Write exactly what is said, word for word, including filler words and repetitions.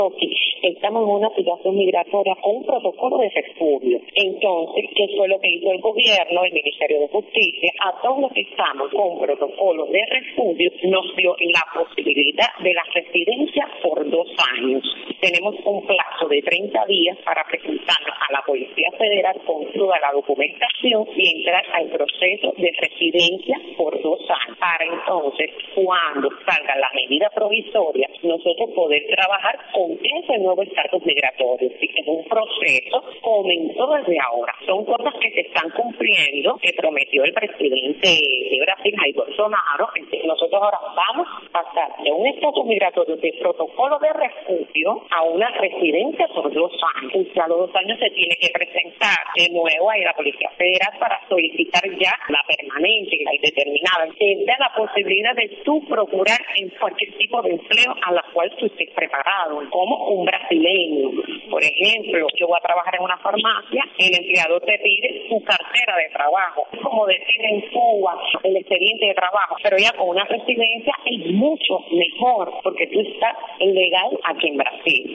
Okay. Estamos en una situación migratoria con un protocolo de refugio. Entonces, ¿qué fue lo que hizo el gobierno, el Ministerio de Justicia? A todos los que estamos con protocolo de refugio, nos dio la posibilidad de la residencia por dos años. Tenemos un plazo de treinta días para presentarnos a la Policía Federal con toda la documentación y entrar al proceso de residencia por dos años. Para entonces, cuando salga la medida provisoria, nosotros poder trabajar con ese nuevo estatus migratorio. Es un proceso, comenzó desde ahora. Son cosas que se están cumpliendo, que prometió el presidente de Brasil, Jair Bolsonaro. Entonces, nosotros ahora vamos a pasar de un estatus migratorio de protocolo de refugio a una residencia por dos años. Usted a los dos años se tiene que presentar de nuevo a la Policía Federal para solicitar ya la permanente, la indeterminada. Que da la posibilidad de tú procurar en cualquier tipo de empleo a la cual tú estés preparado, como un brasileño. Por ejemplo, yo voy a trabajar en una farmacia, el empleador te pide su cartera de trabajo, como decir en Cuba, el expediente de trabajo, pero ya con una residencia es mucho mejor, porque tú estás legal aquí en Brasil.